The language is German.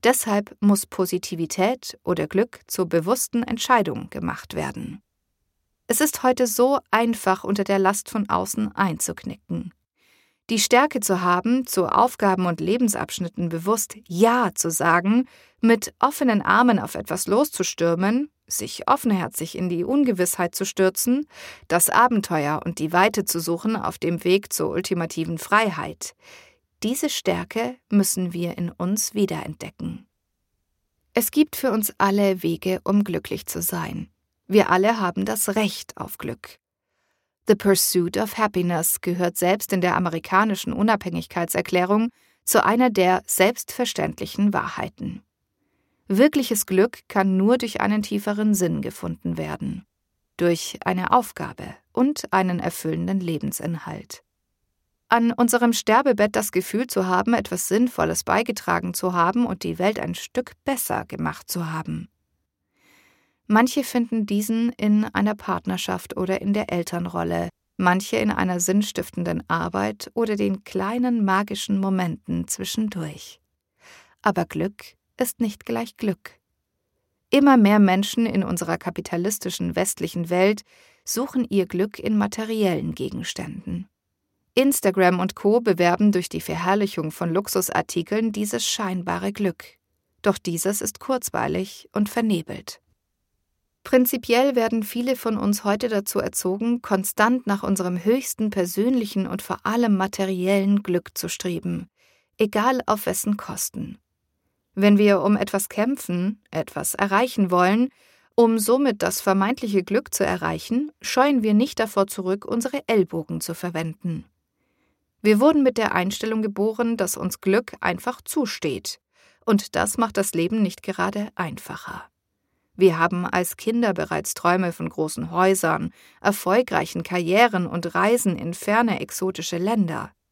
Deshalb muss Positivität oder Glück zur bewussten Entscheidung gemacht werden. Es ist heute so einfach, unter der Last von außen einzuknicken. Die Stärke zu haben, zu Aufgaben und Lebensabschnitten bewusst Ja zu sagen, mit offenen Armen auf etwas loszustürmen, sich offenherzig in die Ungewissheit zu stürzen, das Abenteuer und die Weite zu suchen auf dem Weg zur ultimativen Freiheit. Diese Stärke müssen wir in uns wiederentdecken. Es gibt für uns alle Wege, um glücklich zu sein. Wir alle haben das Recht auf Glück. The Pursuit of Happiness gehört selbst in der amerikanischen Unabhängigkeitserklärung zu einer der selbstverständlichen Wahrheiten. Wirkliches Glück kann nur durch einen tieferen Sinn gefunden werden, durch eine Aufgabe und einen erfüllenden Lebensinhalt. An unserem Sterbebett das Gefühl zu haben, etwas Sinnvolles beigetragen zu haben und die Welt ein Stück besser gemacht zu haben. Manche finden diesen in einer Partnerschaft oder in der Elternrolle, manche in einer sinnstiftenden Arbeit oder den kleinen magischen Momenten zwischendurch. Aber Glück ist nicht gleich Glück. Immer mehr Menschen in unserer kapitalistischen westlichen Welt suchen ihr Glück in materiellen Gegenständen. Instagram und Co. bewerben durch die Verherrlichung von Luxusartikeln dieses scheinbare Glück. Doch dieses ist kurzweilig und vernebelt. Prinzipiell werden viele von uns heute dazu erzogen, konstant nach unserem höchsten persönlichen und vor allem materiellen Glück zu streben, egal auf wessen Kosten. Wenn wir um etwas kämpfen, etwas erreichen wollen, um somit das vermeintliche Glück zu erreichen, scheuen wir nicht davor zurück, unsere Ellbogen zu verwenden. Wir wurden mit der Einstellung geboren, dass uns Glück einfach zusteht. Und das macht das Leben nicht gerade einfacher. Wir haben als Kinder bereits Träume von großen Häusern, erfolgreichen Karrieren und Reisen in ferne exotische Länder.